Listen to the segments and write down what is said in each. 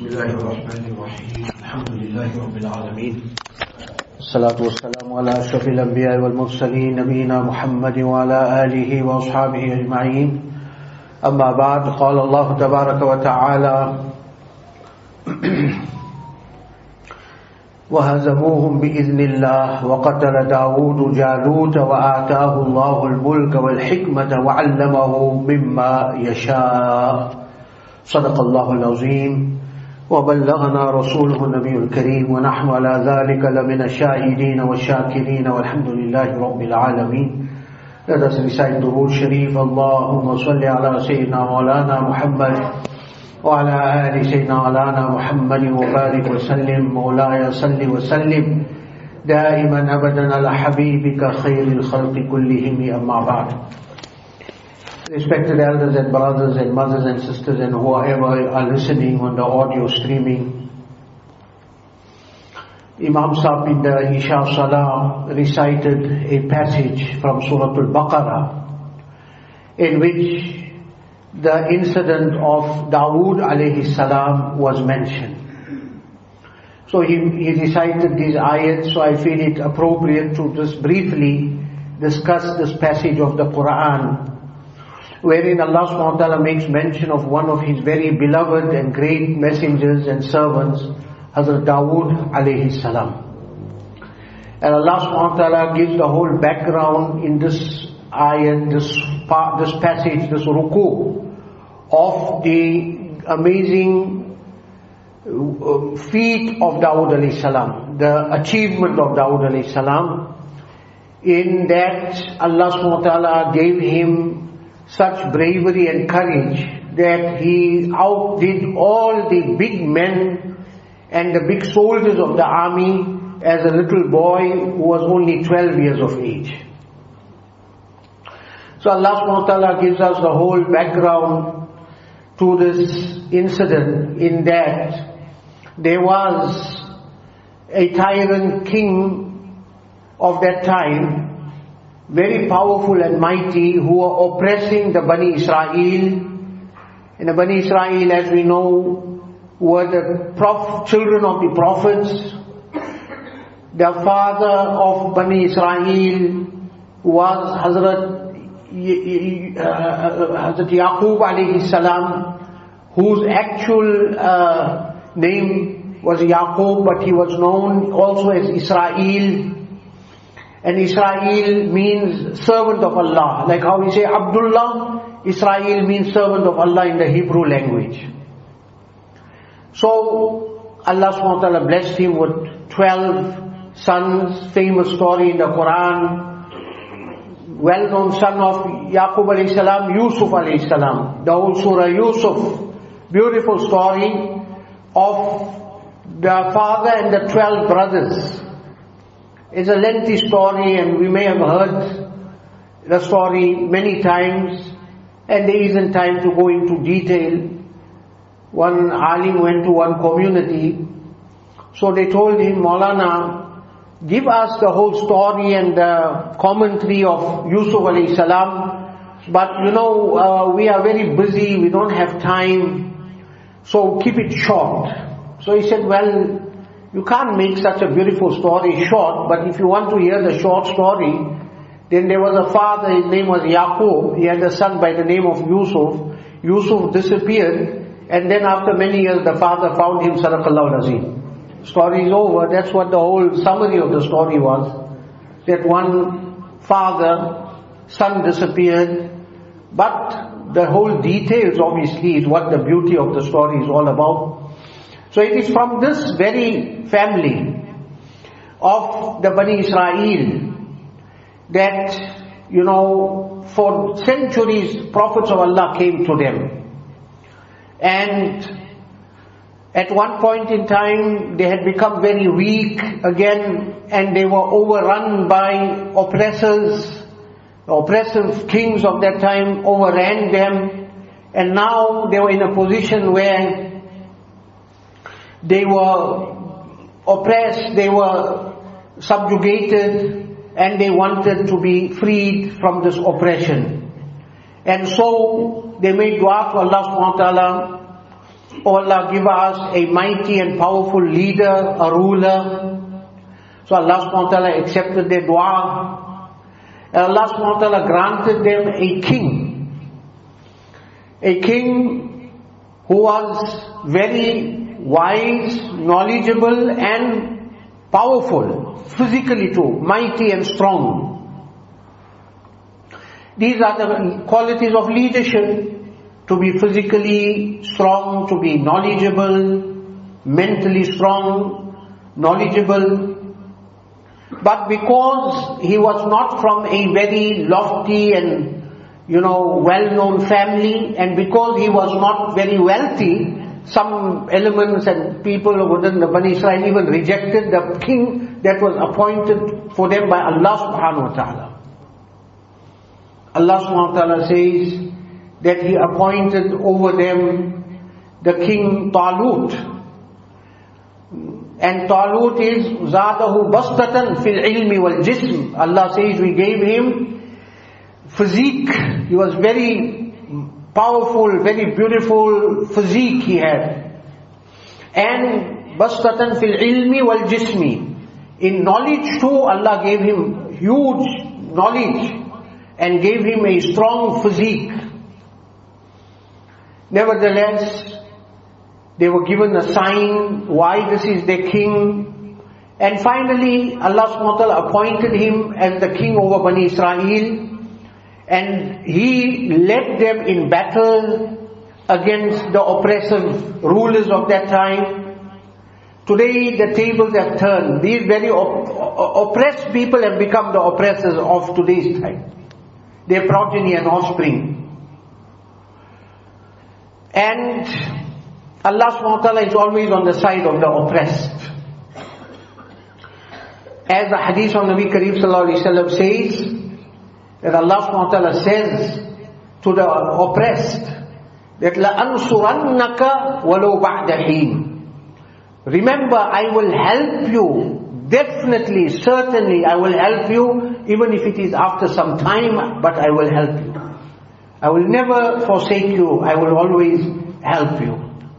بسم الله الرحمن الرحيم الحمد لله رب العالمين الصلاة والسلام على أشرف الأنبياء والمرسلين نبينا محمد وعلى آله وأصحابه أجمعين أما بعد قال الله تبارك وتعالى وهزموهم بإذن الله وقتل داود جالوت وآتاه الله الملك والحكمة وعلمه مما يشاء صدق الله العظيم وبلغنا رسوله النبي الكريم ونحن على ذلك لمن الشاهدين والشاكرين والحمد لله رب العالمين. Let us recite the Durood Sharif. Allahumma salli ala Sayyidina Maulana Muhammad wa ala ali Sayyidina Maulana Muhammad wa barik wa sallim. Maulaya salli wa sallim daiman abadan ala habibika khairil khalqi kullihim amma ba'd. Respected elders and brothers and mothers and sisters and whoever are listening on the audio streaming, Imam Sahib in the Isha Salah recited a passage from Surah Al-Baqarah in which the incident of Dawood alayhi salam was mentioned. So he recited these ayats, so I feel it appropriate to just briefly discuss this passage of the Quran, wherein Allah subhanahu wa ta'ala makes mention of one of His very beloved and great messengers and servants, Hazrat Dawood alayhi salam. And Allah subhanahu wa ta'ala gives the whole background in this ayat, this passage, this ruku, of the amazing feat of Dawood alayhi salam, the achievement of Dawood alayhi salam, in that Allah subhanahu wa ta'ala gave him such bravery and courage that he outdid all the big men and the big soldiers of the army as a little boy who was only 12 years of age. So Allah subhanahu wa ta'ala gives us the whole background to this incident, in that there was a tyrant king of that time, very powerful and mighty, who were oppressing the Bani Israel. And the Bani Israel, as we know, were the children of the prophets. The father of Bani Israel was Hazrat Yaqub alayhi salam, whose actual name was Yaqub, but he was known also as Israel. And Israel means servant of Allah. Like how we say Abdullah, Israel means servant of Allah in the Hebrew language. So Allah subhanahu wa ta'ala blessed him with 12 sons. Famous story in the Quran. Well-known son of Yaqub alayhi salam, Yusuf alayhi salam. The whole surah Yusuf. Beautiful story of the father and the 12 brothers. It's a lengthy story and we may have heard the story many times, and there isn't time to go into detail. One alim went to one community, so they told him, Maulana, give us the whole story and the commentary of Yusuf alayhi salam, but we are very busy, we don't have time, so keep it short. So he said, well, you can't make such a beautiful story short, but if you want to hear the short story, then there was a father, his name was Yaqub, he had a son by the name of Yusuf. Yusuf disappeared, and then after many years the father found him, Sadaqallahu Azim. Story is over. That's what the whole summary of the story was. That one father, son disappeared, but the whole details obviously is what the beauty of the story is all about. So it is from this very family of the Bani Israel that, for centuries prophets of Allah came to them. And at one point in time they had become very weak again, and they were overrun by oppressors. The oppressive kings of that time overran them, and now they were in a position where they were oppressed, they were subjugated, and they wanted to be freed from this oppression. And so they made dua to Allah subhanahu wa ta'ala Oh Allah, give us a mighty and powerful leader, a ruler. So Allah subhanahu wa ta'ala accepted their dua. And Allah subhanahu wa ta'ala granted them a king. A king who was very wise, knowledgeable and powerful, physically too, mighty and strong. These are the qualities of leadership: to be physically strong, to be knowledgeable, mentally strong, knowledgeable. But because he was not from a very lofty and, well-known family, and because he was not very wealthy, some elements and people within the Bani Israel even rejected the king that was appointed for them by Allah subhanahu wa ta'ala. Allah subhanahu wa ta'ala says that He appointed over them the king Talut. And Talut is Zadahu Bastatan fil ilmi wal jism. Allah says we gave him physique. He was very powerful, very beautiful physique he had. And Bastatan fil ilmi wal jismi. In knowledge too, Allah gave him huge knowledge and gave him a strong physique. Nevertheless, they were given a sign why this is their king. And finally, Allah subhanahu wa ta'ala appointed him as the king over Bani Israel. And he led them in battle against the oppressive rulers of that time. Today the tables have turned. These very oppressed people have become the oppressors of today's time. Their progeny and offspring. And Allah subhanahu wa ta'ala is always on the side of the oppressed. As the hadith of Nabi Kareem sallallahu alayhi wa sallam says, that Allah subhanahu wa ta'ala says to the oppressed, that لَأَنْصُرَنَّكَ وَلَوْ بَعْدَ حِينٍ. Remember, I will help you, definitely, certainly I will help you, even if it is after some time, but I will help you. I will never forsake you, I will always help you.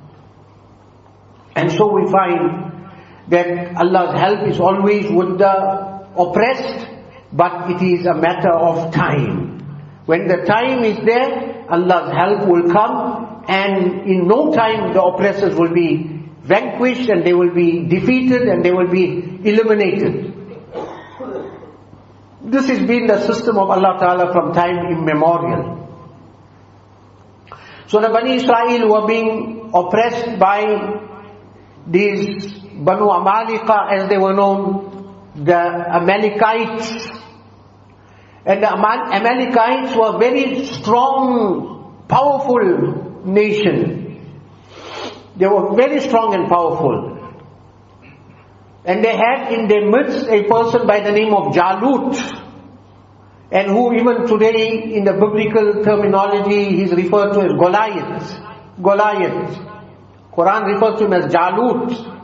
And so we find that Allah's help is always with the oppressed, but it is a matter of time. When the time is there, Allah's help will come, and in no time the oppressors will be vanquished and they will be defeated and they will be eliminated. This has been the system of Allah Ta'ala from time immemorial. So the Bani Israel were being oppressed by these Banu Amalika, as they were known, the Amalekites. And the Amalekites were very strong, powerful nation. They were very strong and powerful. And they had in their midst a person by the name of Jalut, and who even today in the biblical terminology is referred to as Goliath. Goliath. Quran refers to him as Jalut.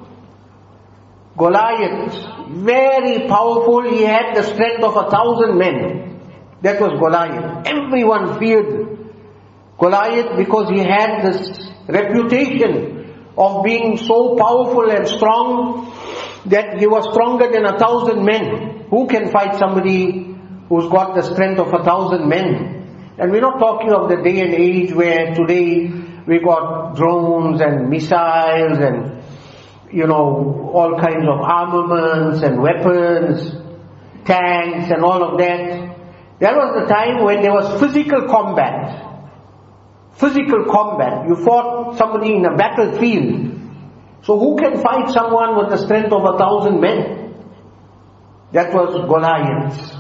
Goliath. Very powerful. He had the strength of 1,000 men. That was Goliath. Everyone feared Goliath because he had this reputation of being so powerful and strong that he was stronger than 1,000 men. Who can fight somebody who's got the strength of 1,000 men? And we're not talking of the day and age where today we got drones and missiles and, all kinds of armaments and weapons, tanks and all of that. That was the time when there was physical combat. Physical combat. You fought somebody in a battlefield. So who can fight someone with the strength of 1,000 men? That was Goliath.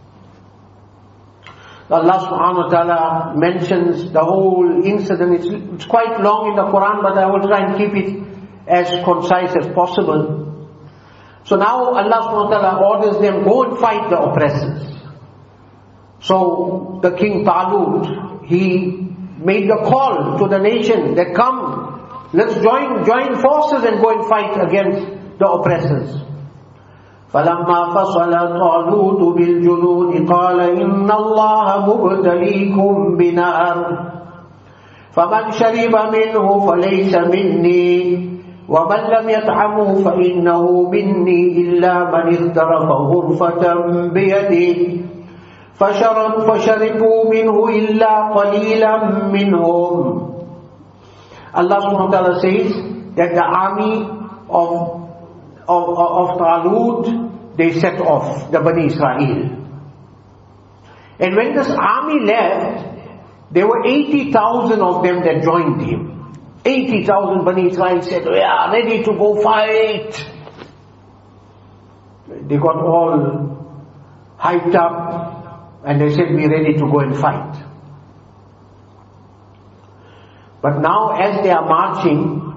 Allah subhanahu wa ta'ala mentions the whole incident. It's quite long in the Quran, but I will try and keep it as concise as possible. So now Allah subhanahu wa ta'ala orders them, go and fight the oppressors. So the king Talut, he made the call to the nation that come, let's join forces and go and fight against the oppressors. فَلَمَّا فَصَلَ طَالُوتُ بِالْجُنُودِ قَالَ إِنَّ اللَّهَ مُبْتَلِيكُمْ بِنَهَرٍ فَمَنْ شَرِبَ مِنْهُ فَلَيْسَ مِنِّي وَمَنْ لَمْ يَطْعَمْهُ فَإِنَّهُ مِنِّي إِلَّا مَنِ اغْتَرَفَ غُرْفَةً بِيَدِهِ فَشَرِبُوا مِنْهُ إِلَّا قَلِيلًا مِنْهُمْ. Allah subhanahu wa ta'ala says that the army of Talut, they set off, the Bani Israel. And when this army left, there were 80,000 of them that joined him. 80,000 Bani Israel said, we are ready to go fight. They got all hyped up and they said, we're ready to go and fight. But now as they are marching,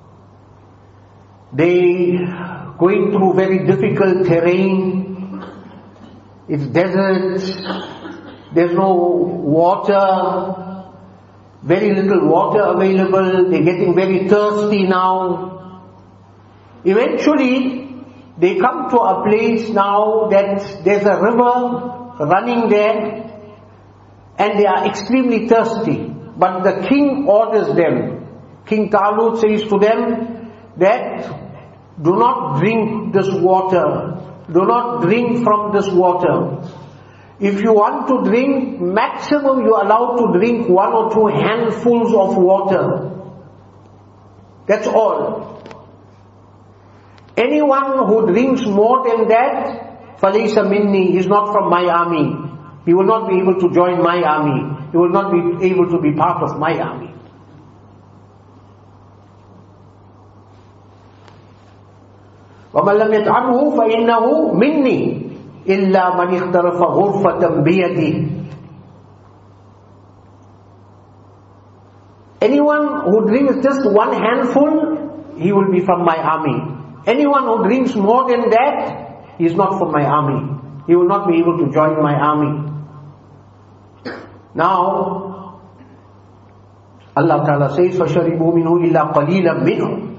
they going through very difficult terrain. It's desert. There's no water, very little water available. They're getting very thirsty now. Eventually, they come to a place now that there's a river running there and they are extremely thirsty. But the king orders them. King Talut says to them that do not drink this water. Do not drink from this water. If you want to drink, maximum you are allowed to drink 1 or 2 handfuls of water. That's all. Anyone who drinks more than that, فَلَيْسَ مِنِّي, is not from my army. He will not be able to join my army. He will not be able to be part of my army. وَمَنْ لَمْ يَطْعَمْهُ فَإِنَّهُ مِنِّي إِلَّا مَنِ اغْتَرَفَ غُرْفَةً بِيَدِهِ. Anyone who drinks just 1 handful, he will be from my army. Anyone who drinks more than that, he is not from my army. He will not be able to join my army. Now, Allah Ta'ala says, فَشَرِبُوا مِنْهُ إِلَّا قَلِيلًا مِنْهُ.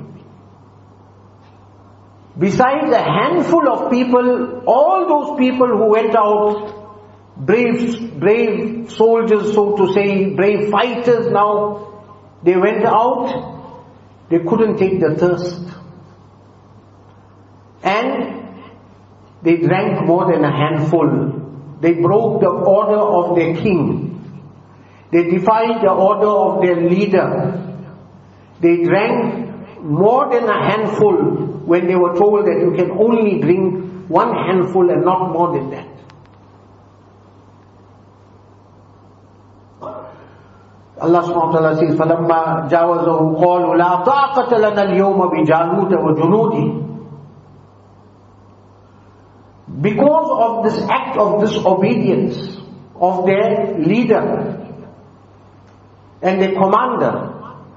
Besides a handful of people, all those people who went out, brave soldiers, so to say, brave fighters now, they went out, they couldn't take the thirst. And they drank more than a handful. They broke the order of their king. They defied the order of their leader. They drank more than a handful when they were told that you can only drink 1 handful and not more than that. Allah subhanahu wa ta'ala says, فَلَمَّا جَاوَزَهُ قَالُوا لَا طَاقَةَ لَنَا الْيَوْمَ بِجَالُوتَ وَجُنُودِهِ. Because of this act of disobedience of their leader and their commander,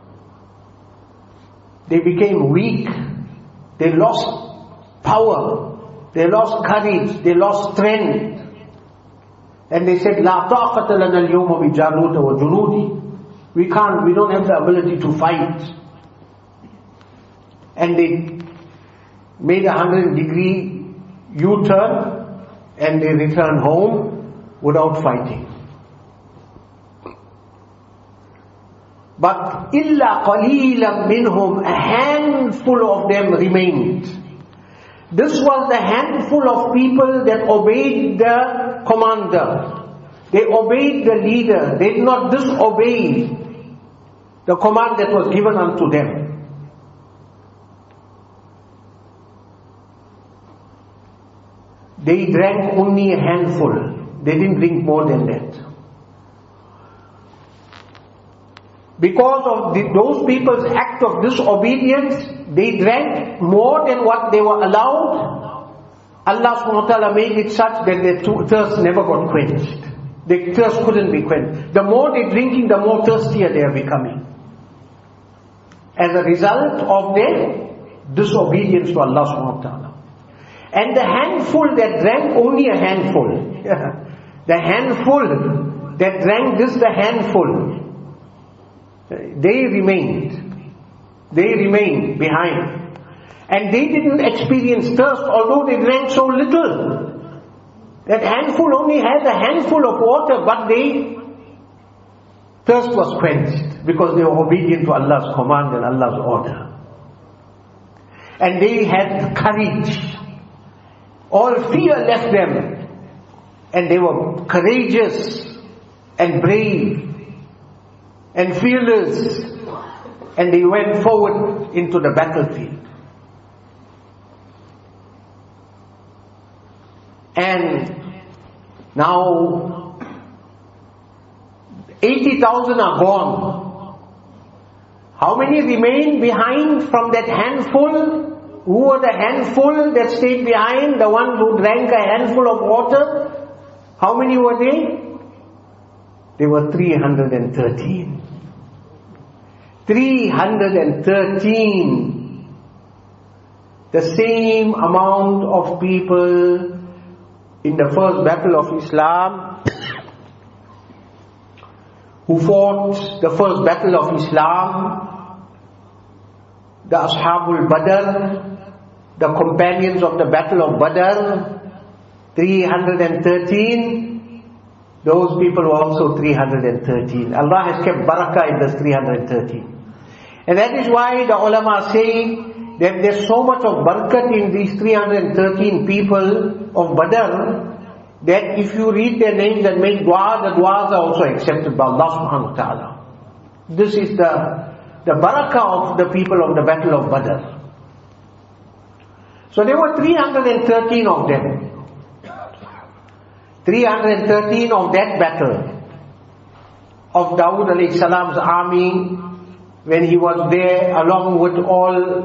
they became weak. They lost power. They lost courage. They lost strength. And they said, لَا طَاقَةَ لَنَا الْيَوْمَ بِجَالُوتَ وَجُنُودِهِ. We don't have the ability to fight. And they made a 100-degree U-turn and they returned home without fighting. But إِلَّا قَلِيلًا مِنْهُمْ, a handful of them remained. This was the handful of people that obeyed the commander. They obeyed the leader. They did not disobey the command that was given unto them. They drank only a handful. They didn't drink more than that. Because of those people's act of disobedience, they drank more than what they were allowed. Allah subhanahu wa ta'ala made it such that their thirst never got quenched. Their thirst couldn't be quenched. The more they're drinking, the more thirstier they are becoming. As a result of their disobedience to Allah subhanahu wa ta'ala. And the handful that drank only a handful. The handful that drank just a handful. They remained. They remained behind. And they didn't experience thirst, although they drank so little. That handful only had a handful of water, but thirst was quenched. because they were obedient to Allah's command and Allah's order. And they had courage. All fear left them. And they were courageous and brave and fearless. And they went forward into the battlefield. And now 80,000 are gone. How many remain behind from that handful? Who were the handful that stayed behind? The ones who drank a handful of water? How many were they? They were 313. 313. The same amount of people in the first battle of Islam who fought the first battle of Islam, the Ashabul Badr, the companions of the battle of Badr, 313, those people were also 313. Allah has kept barakah in this 313. And that is why the ulama say that there's so much of barakat in these 313 people of Badr, that if you read their names and make dua, the duas are also accepted by Allah subhanahu wa ta'ala. This is the barakah of the people of the battle of Badr. So there were 313 of them. 313 of that battle of Dawood alayhi salam's army, when he was there along with all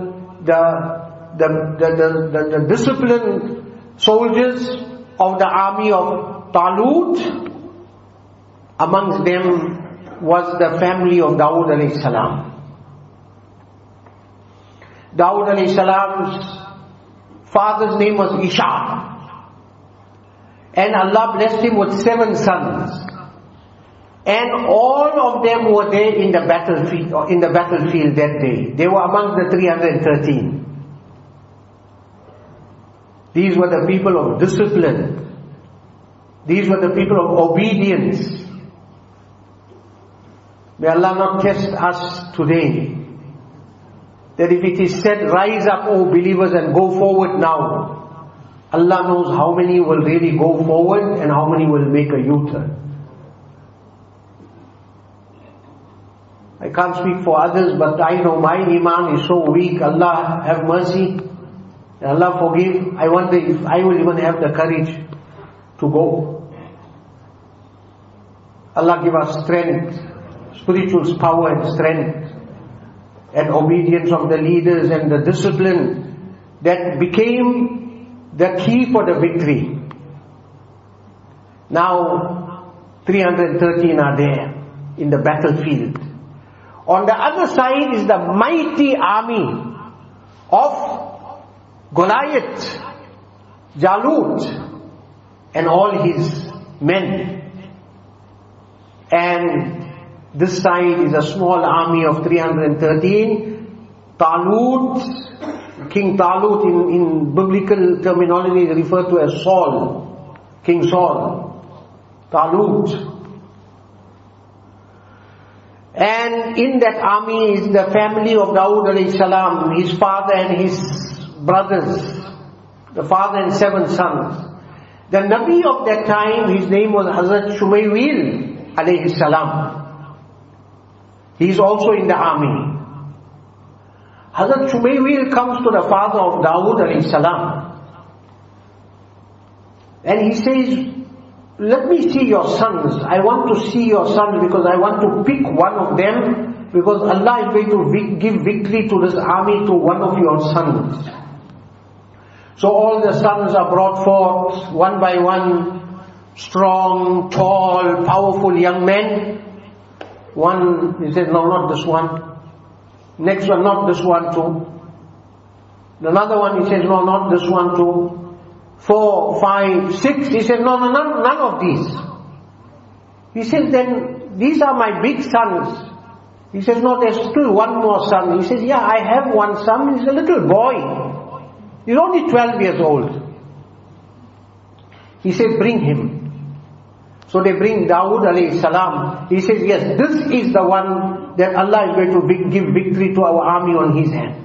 the disciplined soldiers of the army of Talut. Amongst them was the family of Dawood alayhi salam. Dawood alayhi salam's father's name was Isha. And Allah blessed him with 7 sons. And all of them were there in the battlefield that day. They were among the 313. These were the people of discipline. These were the people of obedience. May Allah not test us today, that if it is said, rise up, O believers, and go forward now, Allah knows how many will really go forward and how many will make a U-turn. I can't speak for others, but I know my iman is so weak. Allah have mercy. Allah forgive. I wonder if I will even have the courage to go. Allah give us strength, spiritual power and strength, and obedience of the leaders and the discipline that became the key for the victory. Now 313 are there in the battlefield. On the other side is the mighty army of Goliath, Jalut, and all his men. And this side is a small army of 313. Talut, King Talut in biblical terminology is referred to as Saul, King Saul, Talut. And in that army is the family of Dawood alayhi salam, his father and his brothers, the father and 7 sons. The Nabi of that time, his name was Hazrat Shumaywil alayhi salam. He is also in the army. Hazrat Shumaywil comes to the father of Dawood alayhi salam, and he says, let me see your sons. I want to see your sons because I want to pick one of them, because Allah is going to give victory to this army to one of your sons. So all the sons are brought forth one by one, strong, tall, powerful young men. One, he says, no, not this one. Next one, not this one too. Another one, he says, no, not this one too. 4, 5, 6, he says, no, none of these. He says, then, these are my big sons. He says, no, there's still one more son. He says, yeah, I have one son, he's a little boy. He's only 12 years old. He said, bring him. So they bring Dawood alayhi salam. He says, yes, this is the one that Allah is going to give victory to our army on his hand.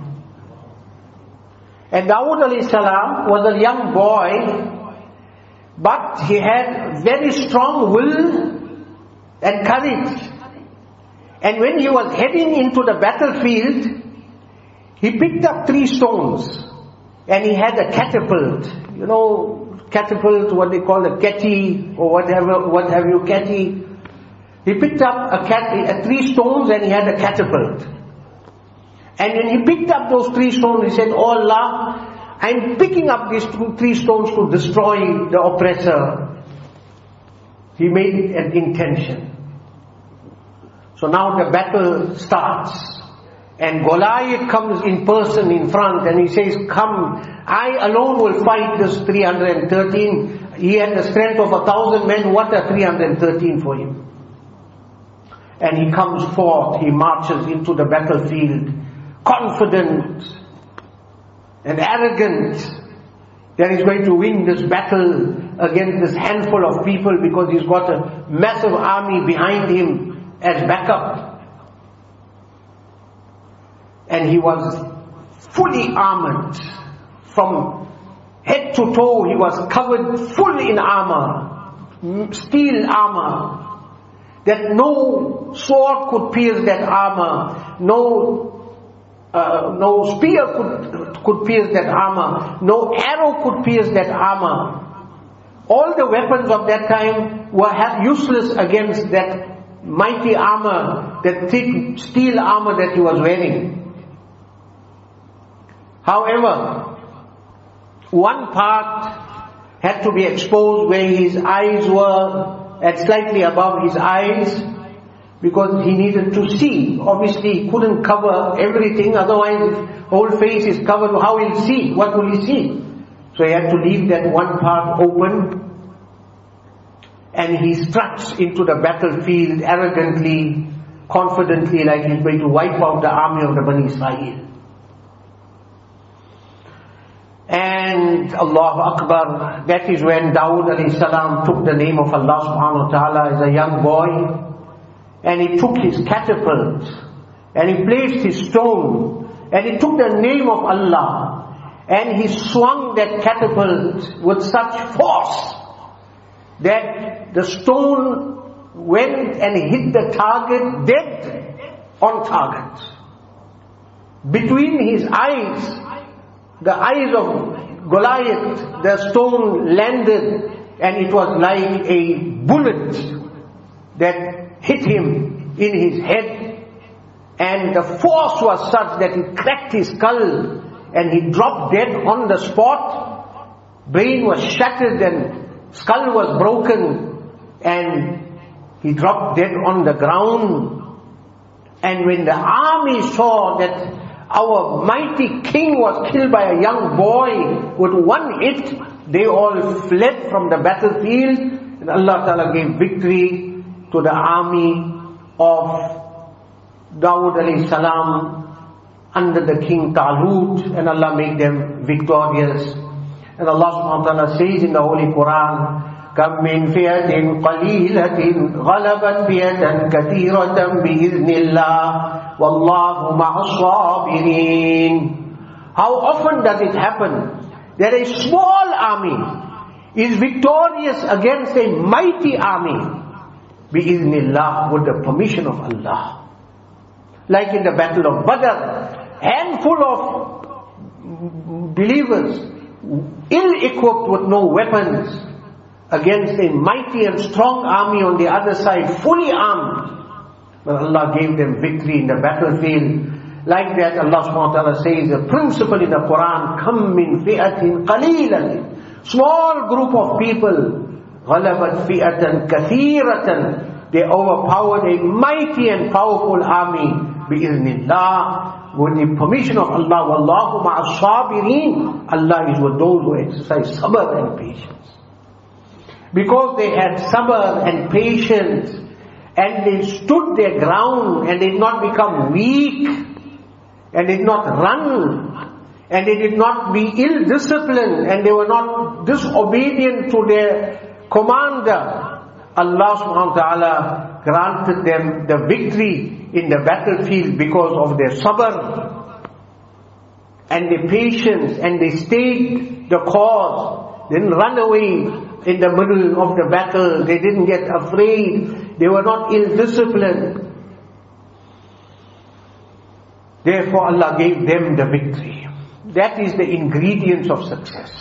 And Dawood alayhi salam was a young boy, but he had very strong will and courage. And when he was heading into the battlefield, he picked up 3 stones and he had a catapult. You know, catapult, what they call a ketty or whatever, what have you, ketty. He picked up 3 stones and he had a catapult. And when he picked up those 3 stones, he said, oh Allah, I'm picking up these 3 stones to destroy the oppressor. He made it an intention. So now the battle starts. And Goliath comes in person in front and he says, come, I alone will fight this 313. He had the strength of 1,000 men. What are 313 for him? And he comes forth, he marches into the battlefield, confident and arrogant that he's going to win this battle against this handful of people because he's got a massive army behind him as backup. And he was fully armored. From head to toe, he was covered full in armor, steel armor, that no sword could pierce that armor, no spear could pierce that armor, no arrow could pierce that armor. All the weapons of that time were useless against that mighty armor, that thick steel armor that he was wearing. However, one part had to be exposed where his eyes were at slightly above his eyes, because he needed to see. Obviously he couldn't cover everything, otherwise his whole face is covered. How will he see? What will he see? So he had to leave that one part open, and he struts into the battlefield arrogantly, confidently, like he's going to wipe out the army of the Bani Israel. And Allahu Akbar, that is when Dawood alayhi salam took the name of Allah subhanahu wa ta'ala as a young boy, and he took his catapult, and he placed his stone, and he took the name of Allah, and he swung that catapult with such force that the stone went and hit the target dead on target. Between his eyes, the eyes of Goliath, the stone landed, and it was like a bullet that hit him in his head, and the force was such that it cracked his skull and he dropped dead on the spot. Brain was shattered and skull was broken, and he dropped dead on the ground. And when the army saw that our mighty king was killed by a young boy with one hit, they all fled from the battlefield, and Allah Ta'ala gave victory to the army of Dawood alayhi salam under the king Talut, and Allah made them victorious. And Allah subhanahu wa ta'ala says in the Holy Quran, كَمْ مِنْ فِيَةٍ قَلِيلَةٍ غَلَبَتْ فِيَةً كَثِيرَةً بِإِذْنِ اللَّهِ وَاللَّهُ مَعَ الصَّابِرِينَ. How often does it happen that a small army is victorious against a mighty army? بِإِذْنِ with the permission of Allah. Like in the battle of Badr, handful of believers, ill-equipped with no weapons, against a mighty and strong army on the other side, fully armed. But Allah gave them victory in the battlefield. Like that, Allah subhanahu wa ta'ala says, a principle in the Quran, كَمْ مِنْ فِئَةٍ قَلِيلَةٍ, small group of people, غَلَبَتْ فِئَةً كَثِيرَةً, they overpowered a mighty and powerful army, بِإِذْنِ اللَّهِ, with the permission of Allah. وَاللَّهُ مَعَ الصَّابِرِينَ, Allah is with those who exercise sabr and patience. Because they had sabr and patience, and they stood their ground, and they did not become weak, and did not run, and they did not be ill-disciplined, and they were not disobedient to their commander. Allah subhanahu wa ta'ala granted them the victory in the battlefield because of their sabr and their patience, and they stayed the cause. They didn't run away in the middle of the battle. They didn't get afraid. They were not ill-disciplined. Therefore Allah gave them the victory. That is the ingredients of success.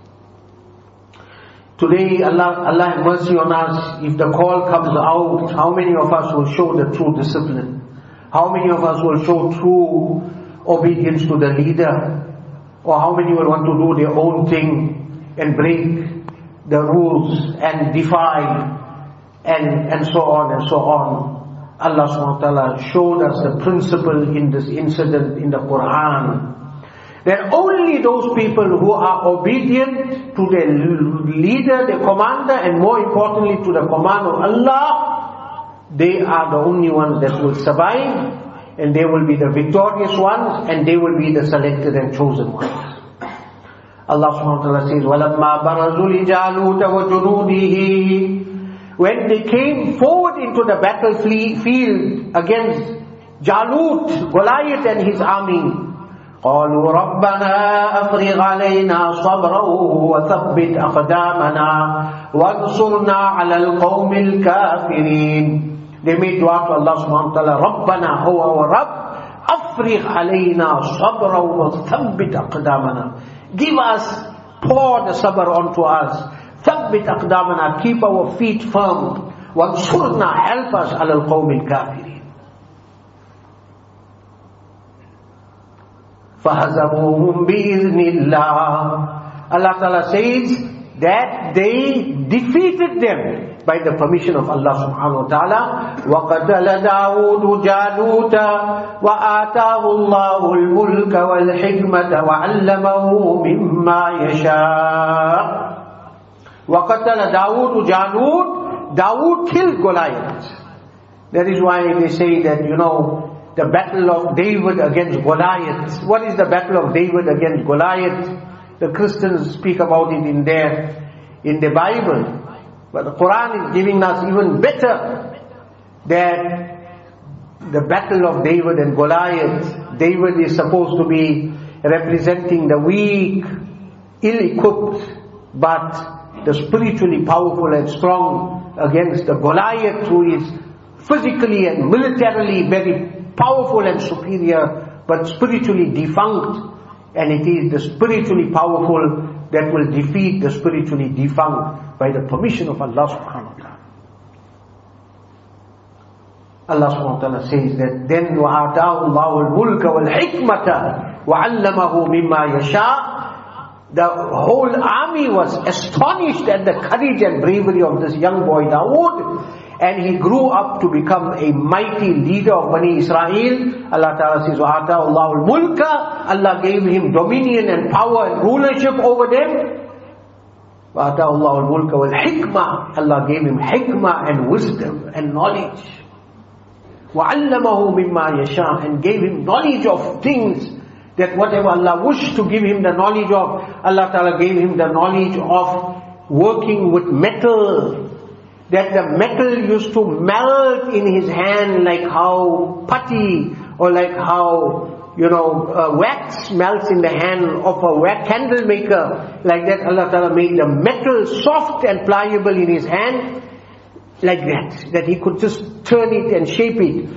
Today, Allah have mercy on us. If the call comes out, how many of us will show the true discipline? How many of us will show true obedience to the leader? Or how many will want to do their own thing and break the rules and defy and so on and so on? Allah subhanahu wa ta'ala showed us the principle in this incident in the Quran, that only those people who are obedient to their leader, their commander, and more importantly to the command of Allah, they are the only ones that will survive, and they will be the victorious ones, and they will be the selected and chosen ones. Allah subhanahu wa ta'ala says, وَلَمَّا بَرَزُوا لِجَالُوتَ وَجُنُودِهِ, when they came forward into the battlefield against Jalut, Goliath and his army, قالوا ربنا أفرغ علينا صبرا وثبت أقدامنا وانصرنا على القوم الكافرين. They made dua to Allah subhanahu wa ta'ala, ربنا, O our Rabb, أفرغ علينا صبرا وثبت أقدامنا. Give us, pour the sabr onto us. ثبت أقدامنا, keep our feet firm. وانصرنا, help us على القوم الكافرين. فَهَزَمُوهُمْ بِإِذْنِ اللَّهِ. Allah Ta'ala says that they defeated them by the permission of Allah Subhanahu wa Ta'ala. وَقَتَلَ دَاوُودُ جَالُوتَ وَآتَاهُ اللَّهُ الْمُلْكَ وَالْحِكْمَةَ وَعَلَّمَهُ مِمَّا يَشَاءُ. وَقَتَلَ دَاوُودُ جَالُوتَ. Dawood killed Goliath. That is why they say that, the battle of David against Goliath. What is the battle of David against Goliath? The Christians speak about it in the Bible. But the Quran is giving us even better, that the battle of David and Goliath, David is supposed to be representing the weak, ill-equipped, but the spiritually powerful and strong against the Goliath, who is physically and militarily very powerful and superior, but spiritually defunct. And it is the spiritually powerful that will defeat the spiritually defunct by the permission of Allah subhanahu wa ta'ala. Allah subhanahu wa ta'ala says that then وَآتَاهُ اللَّهُ الْمُلْكَ وَالْحِكْمَةَ وَعَلَّمَهُ مِمَّا يَشَاءُ. The whole army was astonished at the courage and bravery of this young boy Dawood. And he grew up to become a mighty leader of Bani Israel. Allah Ta'ala says, وَآتَاهُ اللَّهُ الْمُلْكَ. Allah gave him dominion and power and rulership over them. وَآتَاهُ اللَّهُ الْمُلْكَ وَالْحِكْمَةِ. Allah gave him hikmah and wisdom and knowledge. وَعَلَّمَهُ مِمَّا يَشَاءُ. And gave him knowledge of things that whatever Allah wished to give him the knowledge of, Allah Ta'ala gave him the knowledge of working with metal. That the metal used to melt in his hand like how putty, or like how, wax melts in the hand of a candle maker. Like that Allah Ta'ala made the metal soft and pliable in his hand, like that he could just turn it and shape it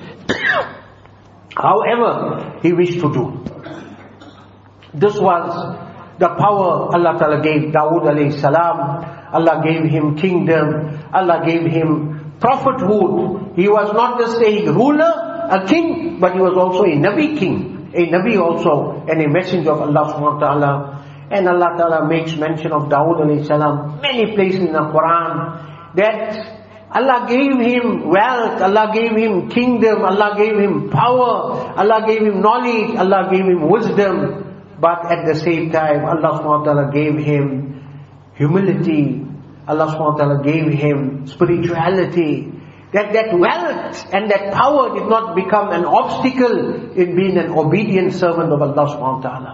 however he wished to do. This was the power Allah Ta'ala gave Dawood alayhi salam. Allah gave him kingdom. Allah gave him prophethood. He was not just a ruler, a king, but he was also a Nabi king, a Nabi also, and a messenger of Allah subhanahu wa ta'ala. And Allah Ta'ala makes mention of Dawood alayhi salam many places in the Quran, that Allah gave him wealth, Allah gave him kingdom, Allah gave him power, Allah gave him knowledge, Allah gave him wisdom. But at the same time, Allah subhanahu wa ta'ala gave him humility. Allah subhanahu wa ta'ala gave him spirituality. That wealth and that power did not become an obstacle in being an obedient servant of Allah subhanahu wa ta'ala.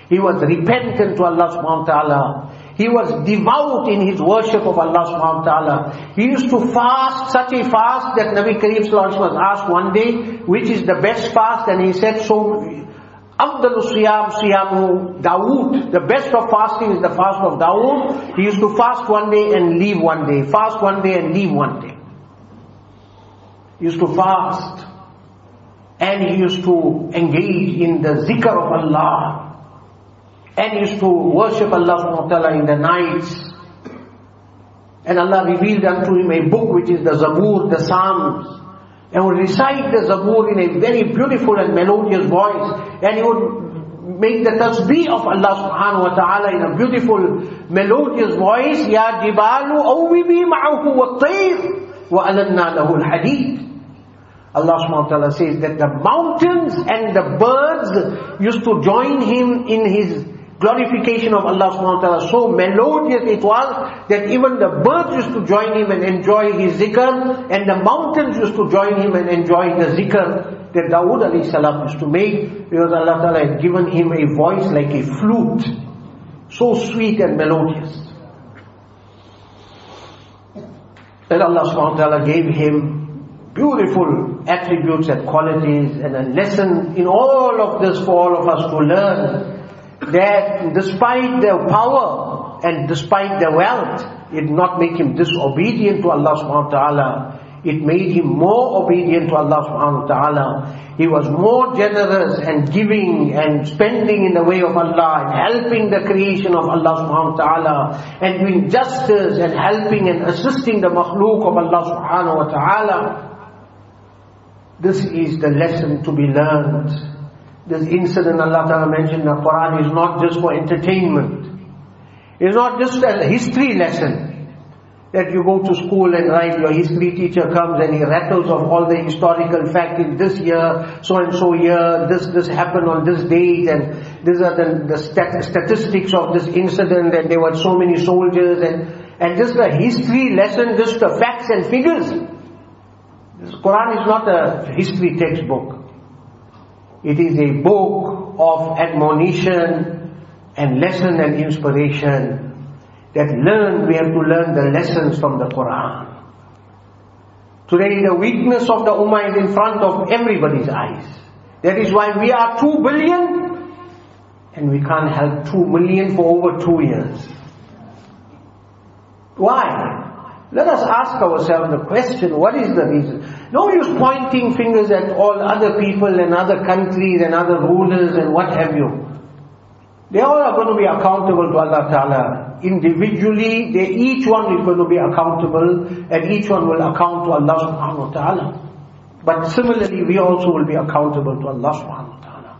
He was repentant to Allah subhanahu wa ta'ala. He was devout in his worship of Allah subhanahu wa ta'ala. He used to fast such a fast that Nabi Kareem sallallahu alaihi wasallam was asked one day, which is the best fast? And he said, Afdalu Siyam Siyamu Dawood. The best of fasting is the fast of Dawood. He used to fast one day and leave one day. Fast one day and leave one day. He used to fast. And he used to engage in the zikr of Allah. And he used to worship Allah subhanahu wa ta'ala in the nights. And Allah revealed unto him a book which is the Zabur, the Psalms. And would recite the Zabur in a very beautiful and melodious voice. And he would make the tasbih of Allah subhanahu wa ta'ala in a beautiful melodious voice. Ya jibalu awwibi ma'ahu wa tayr wa alanna lahu al-hadid. Allah subhanahu wa ta'ala says that the mountains and the birds used to join him in his glorification of Allah subhanahu wa ta'ala. So melodious it was that even the birds used to join him and enjoy his zikr, and the mountains used to join him and enjoy the zikr that Dawood alayhi salam used to make, because Allah ta'ala had given him a voice like a flute, so sweet and melodious. And Allah subhanahu wa ta'ala gave him beautiful attributes and qualities, and a lesson in all of this for all of us to learn, that despite their power and despite their wealth, it did not make him disobedient to Allah subhanahu wa ta'ala. It made him more obedient to Allah subhanahu wa ta'ala. He was more generous and giving and spending in the way of Allah and helping the creation of Allah subhanahu wa ta'ala and doing justice and helping and assisting the makhluk of Allah subhanahu wa ta'ala. This is the lesson to be learned. This incident Allah Ta'ala mentioned in the Quran is not just for entertainment. It's not just a history lesson that you go to school and write, your history teacher comes and he rattles off all the historical facts in this year, so and so year, this happened on this date, and these are the statistics of this incident, and there were so many soldiers, and just a history lesson, just the facts and figures. This Quran is not a history textbook. It is a book of admonition and lesson and inspiration that we have to learn the lessons from the Quran. Today the weakness of the Ummah is in front of everybody's eyes. That is why we are 2 billion and we can't help 2 million for over 2 years. Why? Let us ask ourselves the question, what is the reason? No use pointing fingers at all other people and other countries and other rulers and what have you. They all are going to be accountable to Allah Ta'ala. Individually, each one is going to be accountable and each one will account to Allah Subhanahu wa Ta'ala. But similarly, we also will be accountable to Allah Subhanahu wa Ta'ala.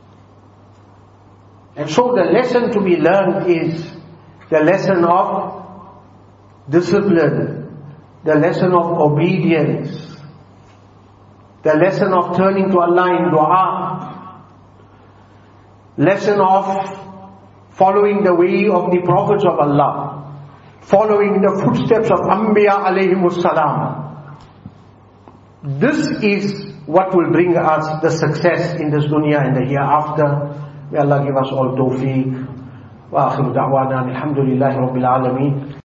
And so the lesson to be learned is the lesson of discipline, the lesson of obedience, the lesson of turning to Allah in dua, lesson of following the way of the prophets of Allah, following the footsteps of Anbiya alayhimus salam. This is what will bring us the success in this dunya and the hereafter. May Allah give us all tawfiq. Wa akhiru da'wana alhamdulillahi rabbil alameen.